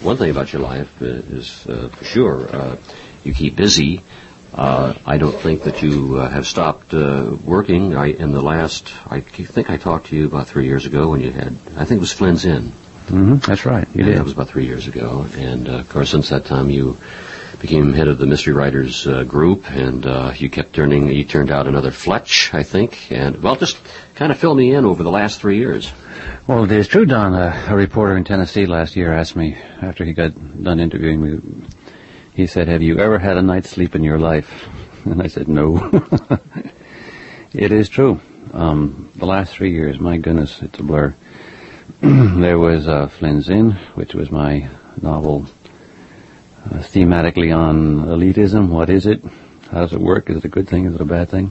one thing about your life is for sure, you keep busy. I don't think that you have stopped working. I think I talked to you about 3 years ago when you had, I think it was Flynn's Inn. Mm-hmm, that's right. You did. That was about 3 years ago. And, of course, since that time you became head of the Mystery Writers group, and you turned out another Fletch, I think. And, well, just kind of fill me in over the last 3 years. Well, it is true, Don. A reporter in Tennessee last year asked me, after he got done interviewing me, he said, "Have you ever had a night's sleep in your life?" And I said, "No." It is true. The last 3 years, my goodness, it's a blur. There was Flynn's Inn, which was my novel thematically on elitism. What is it? How does it work? Is it a good thing? Is it a bad thing?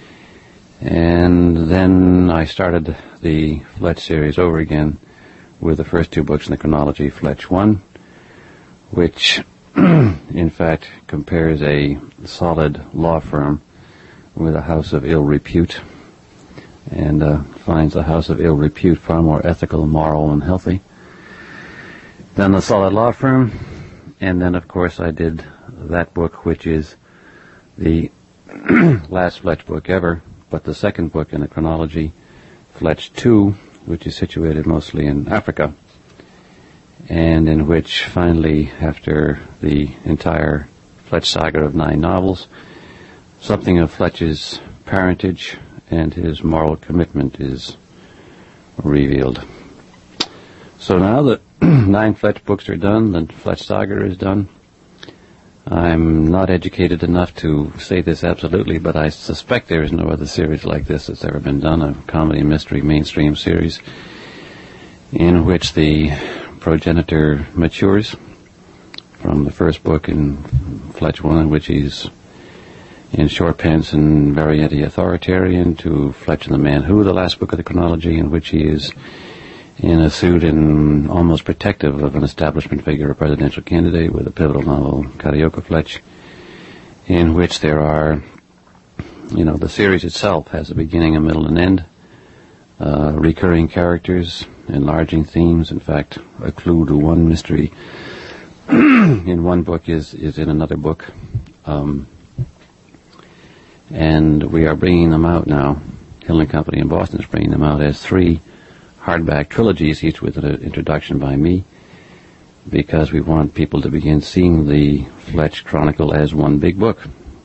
And then I started the Fletch series over again with the first 2 books in the chronology, Fletch 1, which in fact compares a solid law firm with a house of ill repute, and finds a house of ill repute far more ethical, moral, and healthy than the solid law firm. And then, of course, I did that book, which is the last Fletch book ever, but the second book in the chronology, Fletch 2, which is situated mostly in Africa, and in which finally, after the entire Fletch saga of 9 novels, something of Fletch's parentage and his moral commitment is revealed. So now that 9 Fletch books are done, the Fletch saga is done. I'm not educated enough to say this absolutely, but I suspect there is no other series like this that's ever been done, a comedy mystery mainstream series in which the progenitor matures from the first book in Fletch 1, in which he's in short pants and very anti-authoritarian, to Fletch and the Man Who, the last book of the chronology, in which he is in a suit and almost protective of an establishment figure, a presidential candidate, with a pivotal novel, Carioca Fletch, in which there are, the series itself has a beginning, a middle, and end, recurring characters, enlarging themes. In fact, a clue to one mystery in one book is in another book. And we are bringing them out now. Hill and Company in Boston is bringing them out as 3 hardback trilogies, each with an introduction by me, because we want people to begin seeing the Fletch Chronicle as one big book.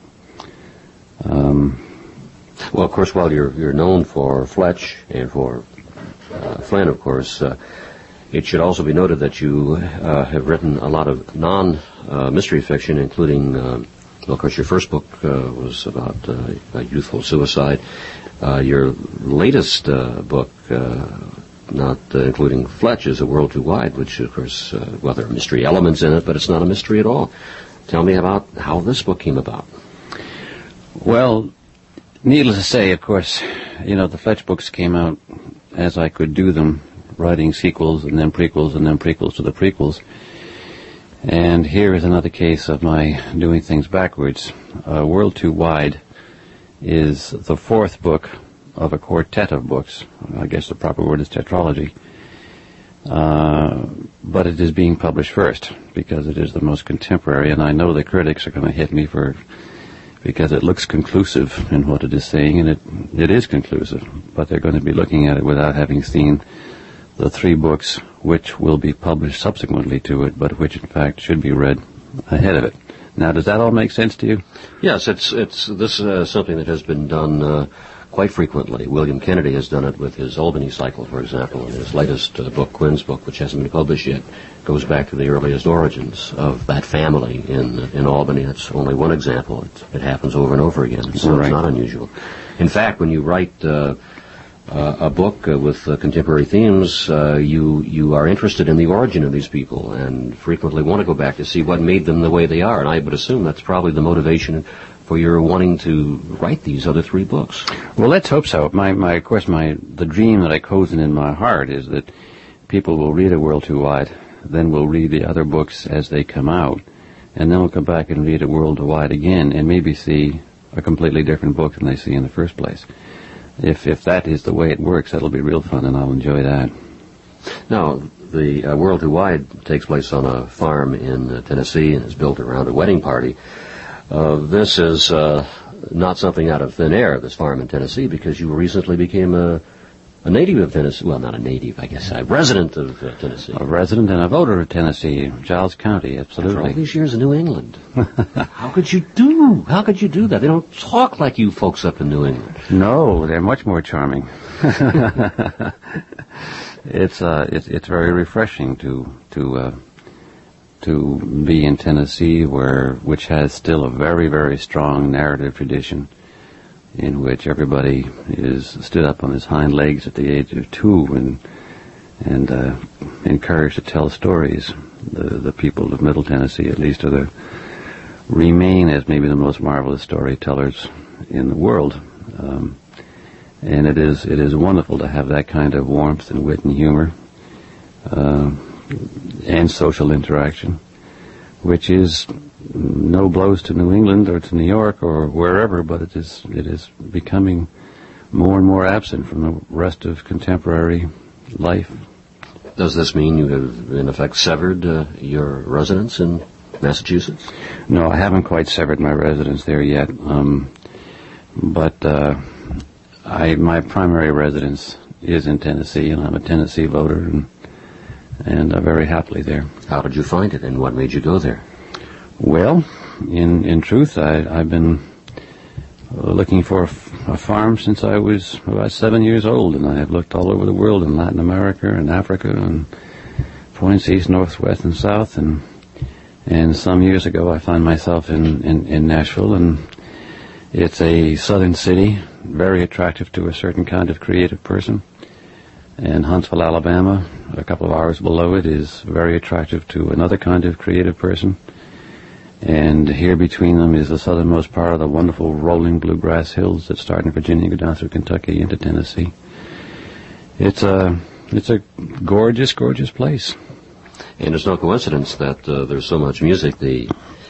Well, of course, while you're known for Fletch and for Flynn, of course, it should also be noted that you have written a lot of non-mystery fiction, including, well, of course, your first book was about youthful suicide. Your latest book, not including Fletch, is A World Too Wide, which, of course, well, there are mystery elements in it, but it's not a mystery at all. Tell me about how this book came about. Well, needless to say, of course, the Fletch books came out as I could do them, writing sequels and then prequels and then prequels to the prequels. And here is another case of my doing things backwards. World Too Wide is the 4th book of a quartet of books. I guess the proper word is tetralogy. But it is being published first because it is the most contemporary, and I know the critics are going to hit me because it looks conclusive in what it is saying, and it is conclusive, but they're going to be looking at it without having seen the 3 books which will be published subsequently to it, but which in fact should be read ahead of it. Now, does that all make sense to you? Yes, this is something that has been done quite frequently. William Kennedy has done it with his Albany cycle, for example, and his latest book, Quinn's book, which hasn't been published yet, goes back to the earliest origins of that family in Albany. That's only one example. It happens over and over again, so It's not unusual. In fact, when you write a book with contemporary themes, you are interested in the origin of these people and frequently want to go back to see what made them the way they are. And I would assume that's probably the motivation for your wanting to write these other 3 books. Well, let's hope so. The dream that I cozen in my heart is that people will read A World Too Wide, then will read the other books as they come out, and then will come back and read A World Too Wide again, and maybe see a completely different book than they see in the first place. If that is the way it works, that'll be real fun, and I'll enjoy that. Now, the World Too Wide takes place on a farm in Tennessee and is built around a wedding party. This is not something out of thin air, this farm in Tennessee, because you recently became a native of Tennessee. Well, not a native, I guess, a resident of Tennessee. A resident and a voter of Tennessee, Giles County, absolutely. After all these years in New England. How could you do that? They don't talk like you folks up in New England. No, they're much more charming. It's very refreshing to be in Tennessee, which has still a very, very strong narrative tradition, in which everybody is stood up on his hind legs at the age of 2 and encouraged to tell stories. The people of Middle Tennessee, at least, remain as maybe the most marvelous storytellers in the world. And it is wonderful to have that kind of warmth and wit and humor and social interaction, which is no blows to New England or to New York or wherever, but it is becoming more and more absent from the rest of contemporary life. Does this mean you have, in effect, severed your residence in Massachusetts? No, I haven't quite severed my residence there yet, but my primary residence is in Tennessee, and I'm a Tennessee voter, and very happily there. How did you find it, and what made you go there? Well, in truth, I've been looking for a farm since I was about 7 years old, and I have looked all over the world, in Latin America and Africa and points east, north, west, and south, and some years ago I found myself in Nashville, and it's a southern city, very attractive to a certain kind of creative person. And Huntsville, Alabama, a couple of hours below it, is very attractive to another kind of creative person. And here between them is the southernmost part of the wonderful rolling bluegrass hills that start in Virginia and go down through Kentucky into Tennessee. It's a gorgeous, gorgeous place. And it's no coincidence that there's so much music. The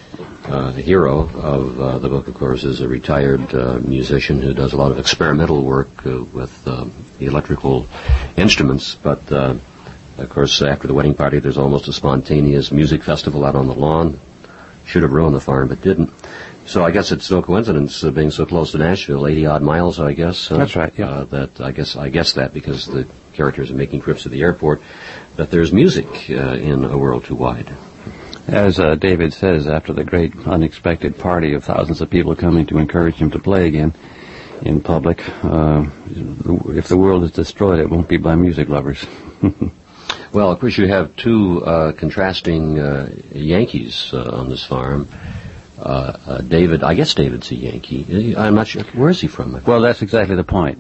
hero of the book, of course, is a retired musician who does a lot of experimental work with electrical instruments. But, of course, after the wedding party, there's almost a spontaneous music festival out on the lawn. Should have ruined the farm, but didn't. So I guess it's no coincidence being so close to Nashville, 80-odd miles, I guess. That's right, yeah. That I guess that because the characters are making trips to the airport, that there's music in A World Too Wide. As David says, after the great unexpected party of thousands of people coming to encourage him to play again in public, if the world is destroyed, it won't be by music lovers. Well, of course, you have two contrasting Yankees on this farm. David, I guess David's a Yankee. I'm not sure. Where is he from? Well, that's exactly the point.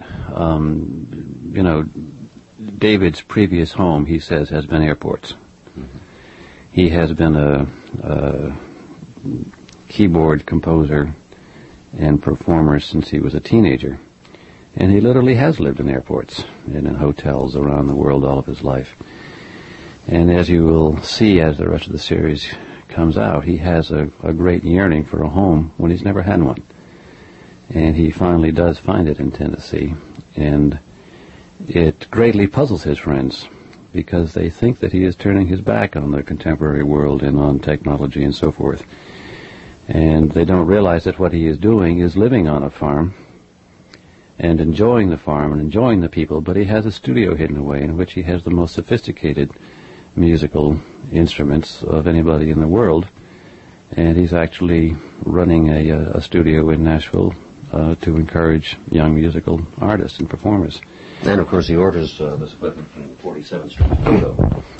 David's previous home, he says, has been airports. Mm-hmm. He has been a keyboard composer and performer since he was a teenager. And he literally has lived in airports and in hotels around the world all of his life. And as you will see as the rest of the series comes out, he has a great yearning for a home when he's never had one. And he finally does find it in Tennessee. And it greatly puzzles his friends because they think that he is turning his back on the contemporary world and on technology and so forth. And they don't realize that what he is doing is living on a farm and enjoying the farm and enjoying the people, but he has a studio hidden away in which he has the most sophisticated musical instruments of anybody in the world, and he's actually running a studio in Nashville to encourage young musical artists and performers. And, of course, he orders this equipment from 47th Street Studio.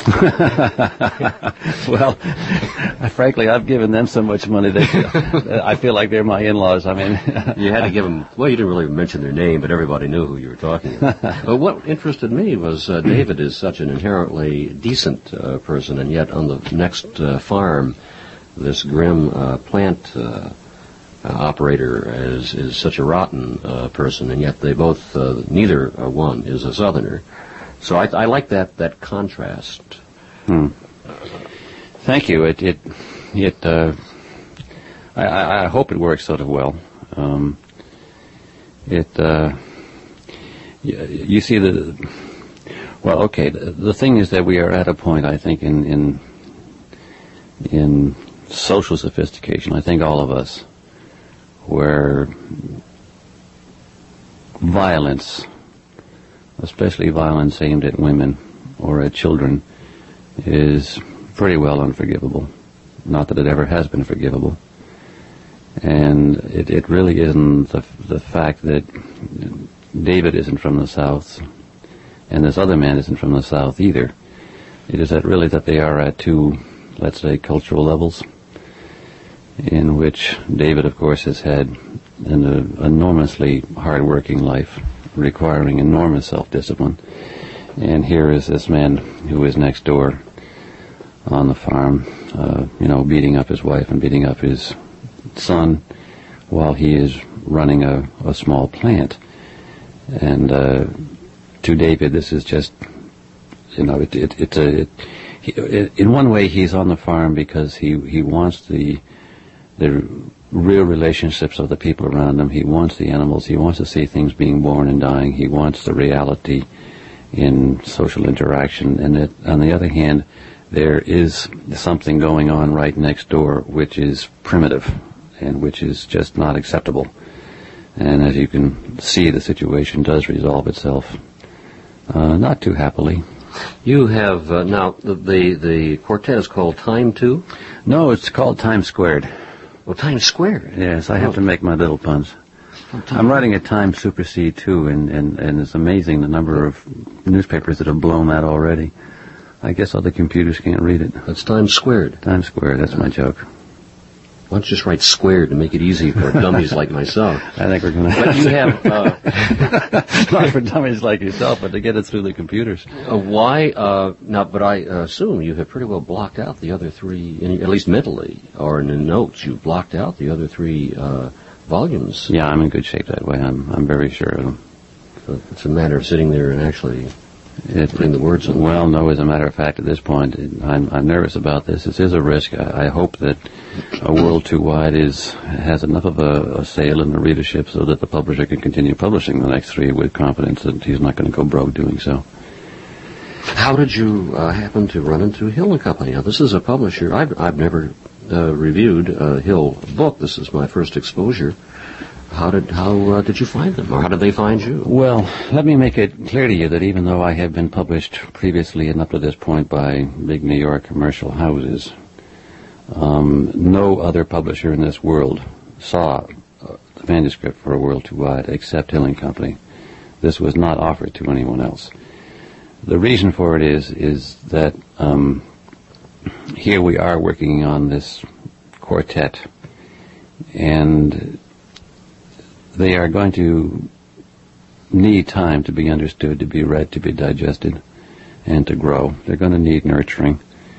Well, frankly, I've given them so much money, I feel like they're my in-laws. I mean, you had to give them, well, you didn't really mention their name, but everybody knew who you were talking about. But what interested me was David is such an inherently decent person, and yet on the next farm, this grim plant operator is such a rotten person, and yet they both, neither one is a Southerner. So I like that contrast. Thank you. I hope it works sort of well. You see, Well, okay. The thing is that we are at a point, I think, in social sophistication, I think all of us, where violence, especially violence aimed at women or at children, is pretty well unforgivable. Not that it ever has been forgivable. And it really isn't the fact that David isn't from the South and this other man isn't from the South either. It is that really that they are at two, let's say, cultural levels, in which David, of course, has had an enormously hard-working life, requiring enormous self-discipline. And here is this man who is next door on the farm, beating up his wife and beating up his son while he is running a small plant. And to David, this is just, in one way he's on the farm because he wants the real relationships of the people around him. He wants the animals. He wants to see things being born and dying. He wants the reality in social interaction. And on the other hand, there is something going on right next door which is primitive and which is just not acceptable. And as you can see, the situation does resolve itself not too happily. You have, now, the quartet is called Time 2? No, it's called Time Squared. Oh, Time Squared? Yes, I have to make my little puns. I'm writing a Time Supersede 2, and it's amazing the number of newspapers that have blown that already. I guess other computers can't read it. That's Time Squared. Time Squared, that's my joke. Why don't you just write squared to make it easy for dummies like myself? I think we're going to... But you have... Not for dummies like yourself, but to get it through the computers. Why? But I assume you have pretty well blocked out the other three, at least mentally, or in the notes, you've blocked out the other three volumes. Yeah, I'm in good shape that way. I'm very sure of them. So it's a matter of sitting there and actually... putting the words on. Well, no, as a matter of fact, at this point, I'm nervous about this. This is a risk. I hope that a World Too Wide has enough of a sale in the readership so that the publisher can continue publishing the next three with confidence that he's not going to go broke doing so. How did you happen to run into Hill and Company? Now, this is a publisher. I've never reviewed a Hill book. This is my first exposure. How did you find them, or how did they find you? Well, let me make it clear to you that even though I have been published previously and up to this point by big New York commercial houses, no other publisher in this world saw the manuscript for A World Too Wide except Hill and Company. This was not offered to anyone else. The reason for it is that here we are working on this quartet, and they are going to need time to be understood, to be read, to be digested, and to grow. They're going to need nurturing.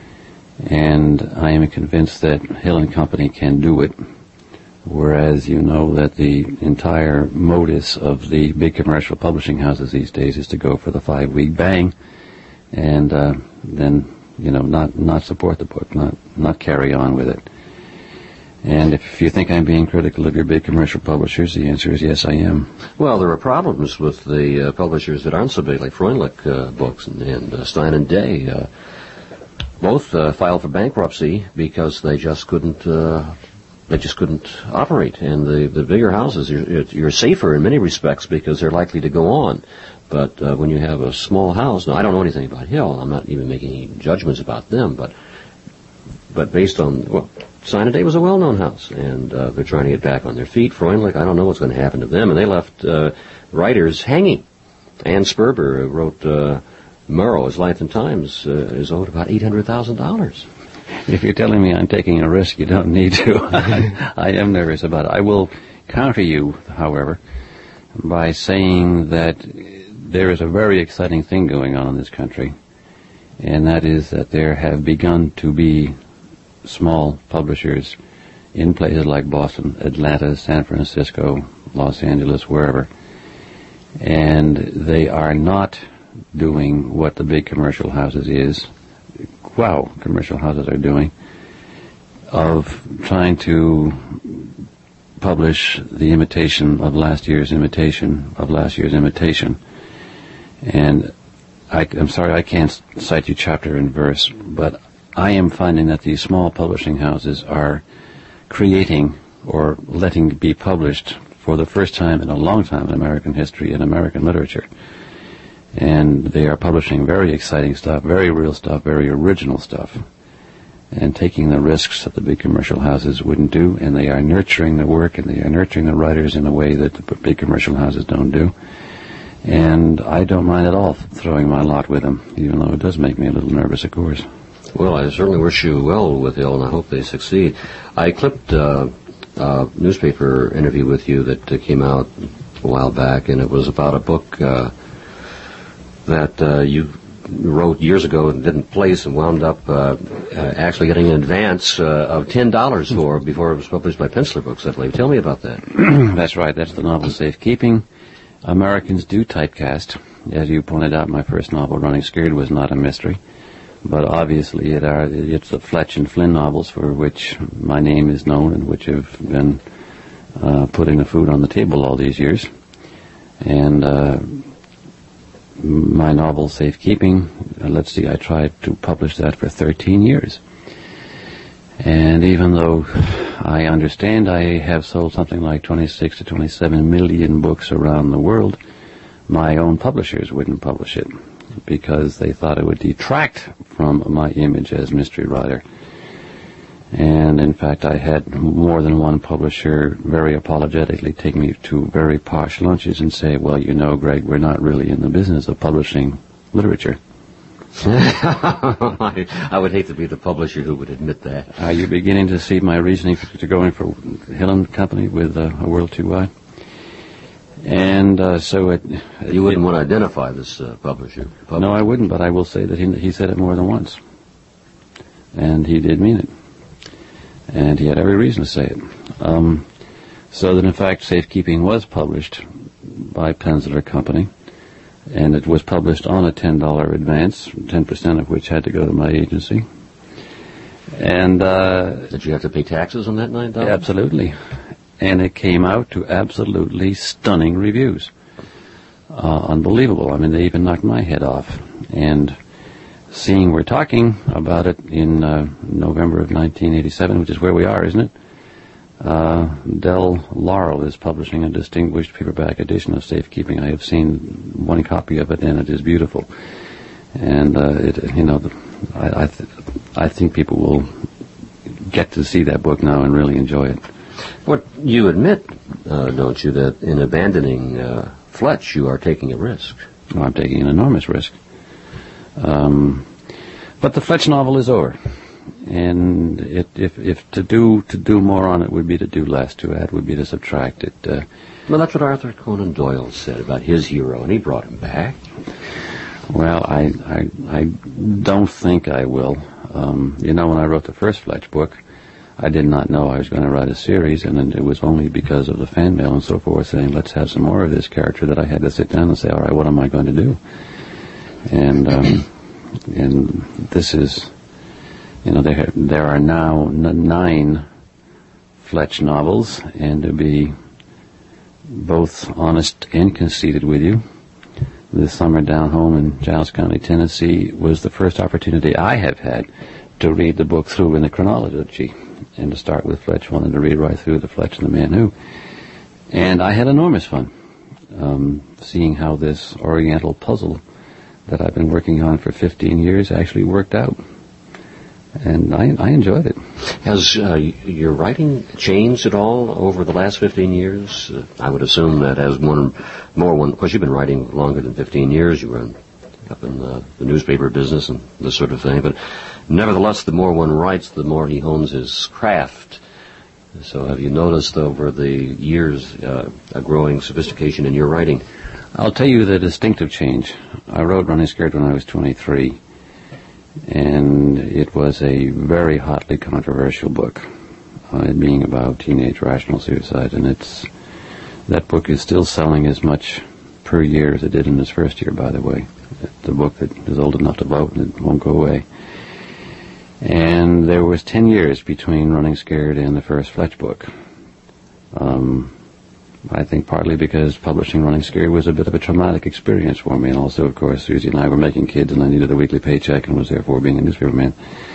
And I am convinced that Hill and Company can do it, whereas you know that the entire modus of the big commercial publishing houses these days is to go for the 5-week bang and then, not support the book, not carry on with it. And if you think I'm being critical of your big commercial publishers, the answer is yes, I am. Well, there are problems with the publishers that aren't so big, like Freundlich Books and Stein and Day. Both filed for bankruptcy because they just couldn't operate. And the bigger houses, you're safer in many respects because they're likely to go on. But when you have a small house, now I don't know anything about Hill. I'm not even making any judgments about them, but based on Stein and Day was a well-known house, and they're trying to get back on their feet. Freundlich, I don't know what's going to happen to them, and they left writers hanging. Ann Sperber wrote Murrow, His Life and Times, is owed about $800,000. If you're telling me I'm taking a risk, you don't need to. I am nervous about it. I will counter you, however, by saying that there is a very exciting thing going on in this country, and that is that there have begun to be small publishers in places like Boston, Atlanta, San Francisco, Los Angeles, wherever. And they are not doing what the big commercial houses commercial houses are doing, of trying to publish the imitation of last year's imitation of last year's imitation. And I'm sorry I can't cite you chapter and verse, but I am finding that these small publishing houses are creating or letting be published for the first time in a long time in American history and American literature. And they are publishing very exciting stuff, very real stuff, very original stuff, and taking the risks that the big commercial houses wouldn't do, and they are nurturing the work and they are nurturing the writers in a way that the big commercial houses don't do. And I don't mind at all throwing my lot with them, even though it does make me a little nervous, of course. Well, I certainly wish you well with Hill, and I hope they succeed. I clipped a newspaper interview with you that came out a while back, and it was about a book that you wrote years ago and didn't place and wound up actually getting an advance of $10 for before it was published by Penciler Books, I believe. Tell me about that. That's right. That's the novel Safekeeping. Americans do typecast. As you pointed out, my first novel, Running Scared, was not a mystery. But obviously it's the Fletch and Flynn novels for which my name is known and which have been putting the food on the table all these years. And my novel, Safekeeping, I tried to publish that for 13 years. And even though I understand I have sold something like 26 to 27 million books around the world, my own publishers wouldn't publish it because they thought it would detract from my image as mystery writer. And in fact, I had more than one publisher very apologetically take me to very posh lunches and say, well, you know, Greg, we're not really in the business of publishing literature. I would hate to be the publisher who would admit that. Are you beginning to see my reasoning to go in for Hill and Company with A World Too Wide? And you wouldn't want to identify this publisher? No, I wouldn't, but I will say that he said it more than once. And he did mean it. And he had every reason to say it. So that, in fact, Safekeeping was published by Penciler Company, and it was published on a $10 advance, 10% of which had to go to my agency. And did you have to pay taxes on that $9? Absolutely. And it came out to absolutely stunning reviews. Unbelievable. I mean, they even knocked my head off. And seeing we're talking about it in November of 1987, which is where we are, isn't it? Del Laurel is publishing a distinguished paperback edition of Safekeeping. I have seen one copy of it, and it is beautiful. And I think people will get to see that book now and really enjoy it. But you admit, don't you, that in abandoning Fletch, you are taking a risk? Well, I'm taking an enormous risk. But the Fletch novel is over. And if to do more on it would be to do less, to add would be to subtract it. Well, that's what Arthur Conan Doyle said about his hero, and he brought him back. Well, I don't think I will. When I wrote the first Fletch book, I did not know I was going to write a series, and it was only because of the fan mail and so forth saying, let's have some more of this character, that I had to sit down and say, all right, what am I going to do? And this is... there are now 9 Fletch novels, and to be both honest and conceited with you, this summer down home in Giles County, Tennessee, was the first opportunity I have had to read the book through in the chronology, and to start with Fletch 1 and to read right through the Fletch and the Man Who. And I had enormous fun seeing how this Oriental puzzle that I've been working on for 15 years actually worked out. And I enjoyed it. Has your writing changed at all over the last 15 years? I would assume that as of course you've been writing longer than 15 years, you were up in the newspaper business and this sort of thing, but nevertheless, the more one writes, the more he hones his craft. So have you noticed over the years a growing sophistication in your writing? I'll tell you the distinctive change. I wrote Running Scared when I was 23. And it was a very hotly controversial book, it being about teenage rational suicide. And that book is still selling as much per year as it did in its first year, by the way. It's a book that is old enough to vote and it won't go away. And there was 10 years between Running Scared and the first Fletch book. I think partly because publishing Running Scared was a bit of a traumatic experience for me, and also, of course, Susie and I were making kids, and I needed a weekly paycheck, and was therefore being a newspaperman.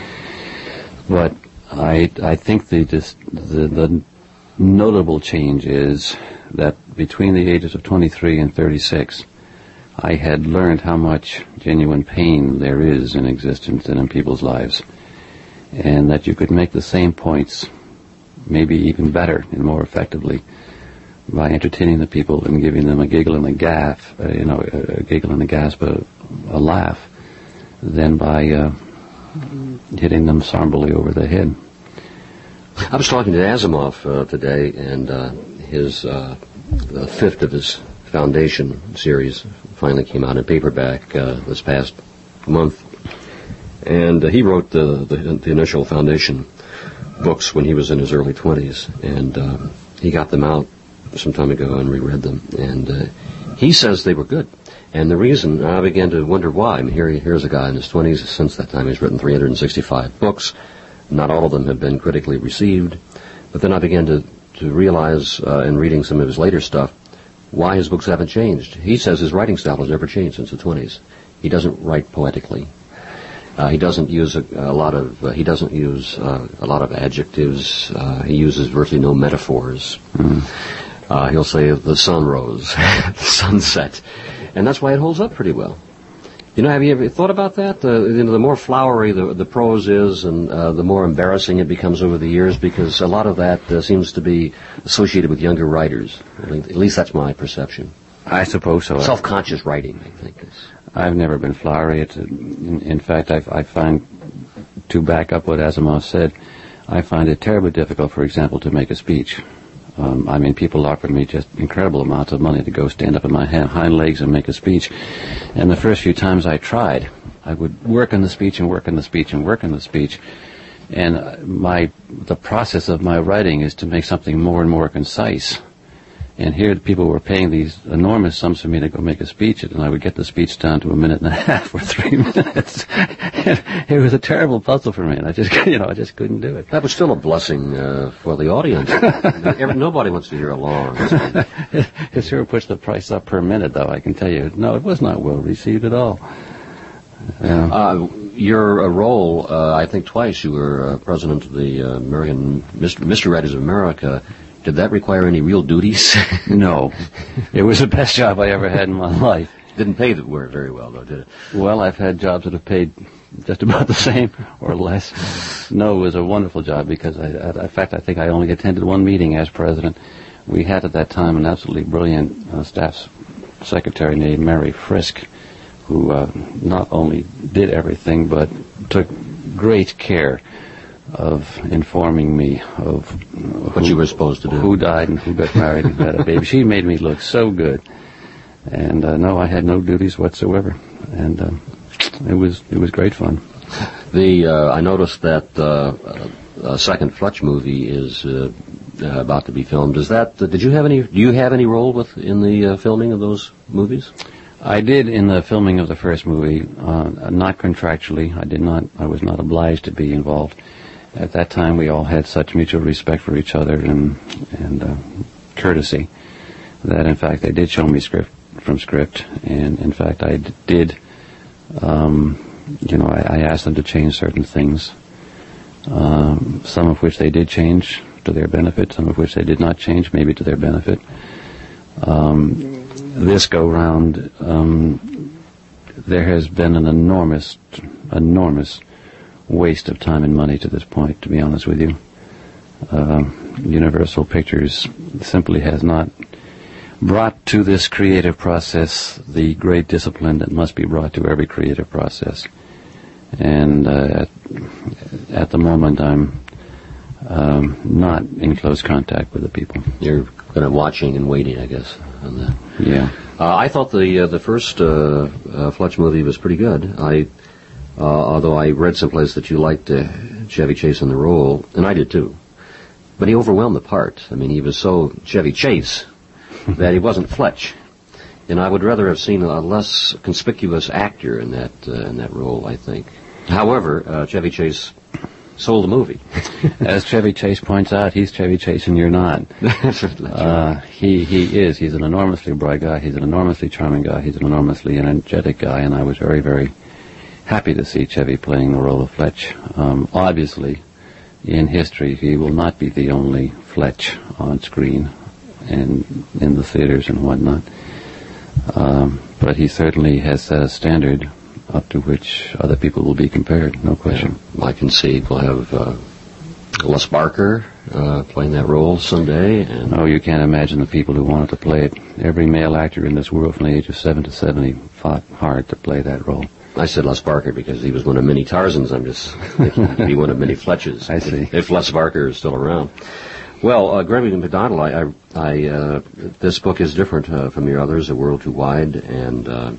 But I think the notable change is that between the ages of 23 and 36, I had learned how much genuine pain there is in existence and in people's lives, and that you could make the same points, maybe even better and more effectively, by entertaining the people and giving them a giggle and a gasp, a giggle and a gasp, a laugh, than by hitting them somberly over the head. I was talking to Asimov today, and the fifth of his Foundation series finally came out in paperback this past month, and he wrote the initial Foundation books when he was in his early 20s, and he got them out some time ago and reread them, and he says they were good. And the reason, I began to wonder why. I mean, here's a guy in his 20s. Since that time, he's written 365 books. Not all of them have been critically received. But then I began to realize, in reading some of his later stuff, why his books haven't changed. He says his writing style has never changed since the 20s. He doesn't write poetically. He doesn't use a lot of adjectives. He uses virtually no metaphors. He'll say the sun rose, the sunset, and that's why it holds up pretty well. You know, have you ever thought about that? The more flowery the prose is, and the more embarrassing it becomes over the years, because a lot of that seems to be associated with younger writers. At least that's my perception. I suppose so. Self-conscious writing, I think. I've never been flowery. In fact, I find, to back up what Asimov said, I find it terribly difficult, for example, to make a speech. I mean, people offered me just incredible amounts of money to go stand up on my hind legs and make a speech. And the first few times I tried, I would work on the speech and work on the speech and work on the speech. And the process of my writing is to make something more and more concise. And here the people were paying these enormous sums for me to go make a speech, and I would get the speech down to a minute and a half or 3 minutes. It was a terrible puzzle for me, and I just couldn't do it. That was still a blessing for the audience. Nobody wants to hear a long. It sure puts the price up per minute, though, I can tell you. No, it was not well received at all. Your role, I think twice you were president of the American Mystery Writers of America. Did that require any real duties? No. It was the best job I ever had in my life. Didn't pay very well, though, did it? Well, I've had jobs that have paid just about the same or less. No, it was a wonderful job because, in fact, I think I only attended one meeting as president. We had at that time an absolutely brilliant staff secretary named Mary Frisk, who not only did everything but took great care of informing me of what you were supposed to do, who died and who got married and had a baby. She made me look so good, and no, I had no duties whatsoever, and it was great fun. I noticed that a second Fletch movie is about to be filmed. Do you have any role in the filming of those movies? I did in the filming of the first movie, not contractually. I was not obliged to be involved. At that time, we all had such mutual respect for each other and courtesy that, in fact, they did show me script, and in fact, I did. I asked them to change certain things, some of which they did change to their benefit, some of which they did not change, maybe to their benefit. This go round, there has been an enormous waste of time and money to this point, to be honest with you. Universal Pictures simply has not brought to this creative process the great discipline that must be brought to every creative process. And at the moment, I'm not in close contact with the people. You're kind of watching and waiting, I guess, on that. Yeah. I thought the first Fletch movie was pretty good. Although I read someplace that you liked Chevy Chase in the role, and I did too. But he overwhelmed the part. I mean, he was so Chevy Chase that he wasn't Fletch. And I would rather have seen a less conspicuous actor in that role, I think. However, Chevy Chase sold the movie. As Chevy Chase points out, he's Chevy Chase and you're not. That's right. He is. He's an enormously bright guy. He's an enormously charming guy. He's an enormously energetic guy, and I was very, very happy to see Chevy playing the role of Fletch. Obviously, in history, he will not be the only Fletch on screen and in the theaters and whatnot. But he certainly has set a standard up to which other people will be compared, no question. Yeah, I concede we'll have Les Barker playing that role someday. And you can't imagine the people who wanted to play it. Every male actor in this world from the age of 7 to 70 fought hard to play that role. I said Les Barker because he was one of many Tarzans. I'm just thinking he'd be one of many Fletches. I see. If Les Barker is still around. Well, Gregory MacDonald, this book is different from your others, A World Too Wide, and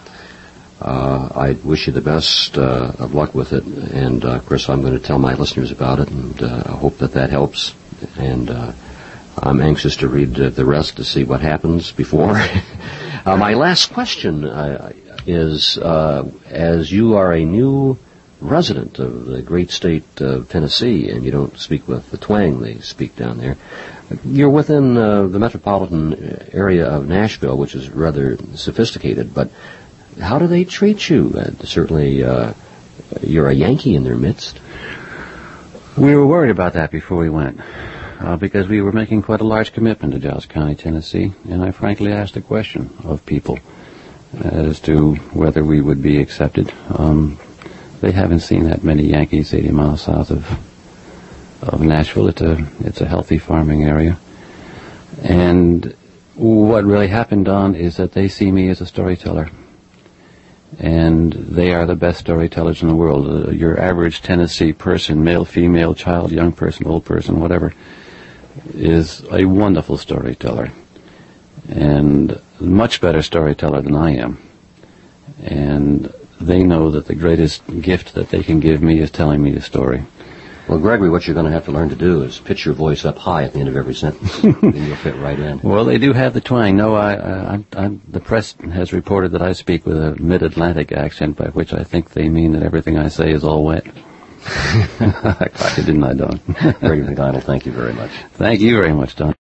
I wish you the best of luck with it. And, of course, I'm going to tell my listeners about it, and I hope that helps. And I'm anxious to read the rest to see what happens before. My last question is, as you are a new resident of the great state of Tennessee, and you don't speak with the twang they speak down there, you're within the metropolitan area of Nashville, which is rather sophisticated, but how do they treat you? Certainly, you're a Yankee in their midst. We were worried about that before we went, because we were making quite a large commitment to Giles County, Tennessee, and I frankly asked a question of people as to whether we would be accepted. They haven't seen that many Yankees 80 miles south of Nashville. It's a healthy farming area. And what really happened, Don, is that they see me as a storyteller. And they are the best storytellers in the world. Your average Tennessee person, male, female, child, young person, old person, whatever, is a wonderful storyteller. And much better storyteller than I am. And they know that the greatest gift that they can give me is telling me a story. Well, Gregory, what you're going to have to learn to do is pitch your voice up high at the end of every sentence, and you'll fit right in. Well, they do have the twang. No, the press has reported that I speak with a mid-Atlantic accent, by which I think they mean that everything I say is all wet. I caught you, didn't I, Don? Gregory MacDonald, thank you very much. Thank you very much, Don.